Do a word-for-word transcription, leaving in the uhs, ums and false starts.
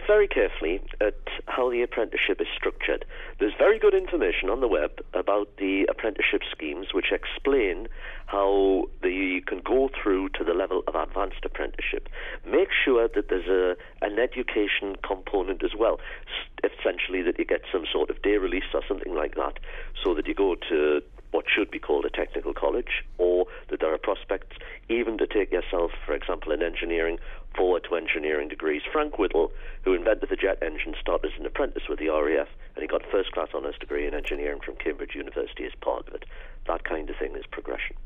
very carefully at how the apprenticeship is structured. There's very good information on the web about the apprenticeship schemes which explain how the, you can go through to the level of advanced apprenticeship. Make sure that there's a, an education component as well, essentially that you get some sort of day release or something like that, so that you go to what should be called a technical college, or that there are prospects even to take yourself, for example, in engineering, forward to engineering degrees. Frank Whittle, who invented the jet engine, started as an apprentice with the R A F, and he got first-class honours degree in engineering from Cambridge University as part of it. That kind of thing is progression.